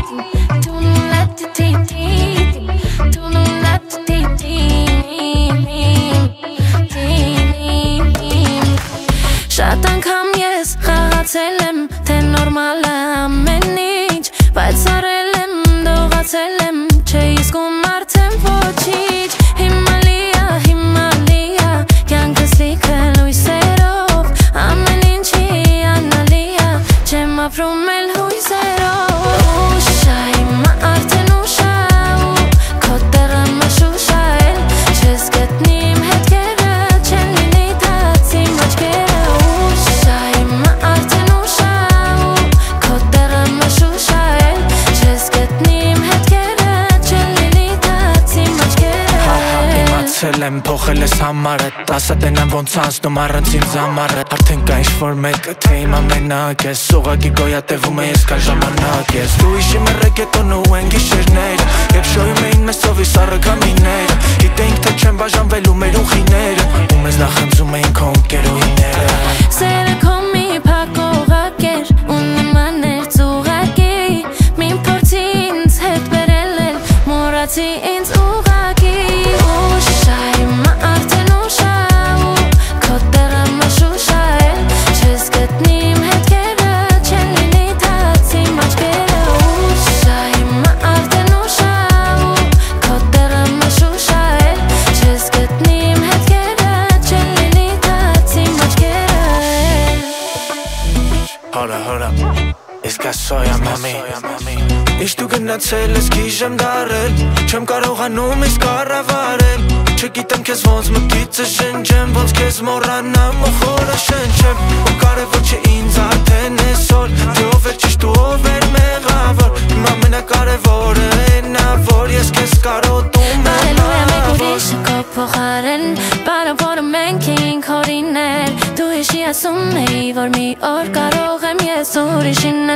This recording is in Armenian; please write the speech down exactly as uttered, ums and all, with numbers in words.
Շատ անգամ ես խաղացել եմ, թե նորմալ է ամեն ինչ, բայց արել եմ, դողացել եմ, չէի զգում արդեն ոչինչ։ Հիմա լիա, հիմա լիա, կյանքս լիքը լույսերով, ամեն ինչի անալի է, չեմ ապրում էլ հույսերով։ Ուշա, հիմա արդեն ուշա, ու քո տեղը մշուշա էլ, չես գտնի իմ հետքերը, չեն լինի դաց իմ աչքերը։ Եմ փոխել ես համարդ, ասա տենան ոնց անցնում առանց ինձ ամառդ։ Արդեն կա ինչ-որ մեկը, թե իմ ամենակ ես, ուղղակի գոյատևում է ես կա ժամանակ ես։ Դու հիշի մեր ռեգետոնը ու են գիշերները, երբ շոյում էին մեզ ծովի սառը քամիները, գիտեինք թե չեն բաժանվելու մեր ուղիները, ու մեզ նախանձում էին քո ընկերուհիները։ Սերը քո մի փակ օղակ էր, ու նման էր ծուղակի, մի փորձի ինձ հետ բերել էլ, մոռացի ինձ ուղղակի։ Ուշա, հիմա արդեն ուշա, ու քո տեղը մշուշա էլ, չես գտնի իմ հետքերը, չեն լինի դաց իմ աչքերը։ Ուշա, հիմա արդեն ուշա, ու քո տեղը մշուշա էլ, չես գտնի իմ հետքերը, չեն լինի դաց իմ աչքերը։ Հորա, հորա, ես կասոյա մամի, Իշ դու գնացել ես գիժ եմ դարել, չեմ կարողանում իսկ առավարել, չգիտեմ քեզ ոնց մտքիցը շնչեմ, ոնց քեզ մոռանամ ու խորը շնչեմ, ու կարևոր չէ ինձ արդեն այսօր, թե ով էր ճիշտ ու ով էր մեղավոր, իմ ամենակարևորը էն ա, որ ես քեզ կարոտում եմ։ Բարելու է մեկ ուրիշը քո փոխարեն, բարով որը մենք էինք հորիներ, դու հիշի ասում էի, որ մի օր կարող եմ ես ուրիշին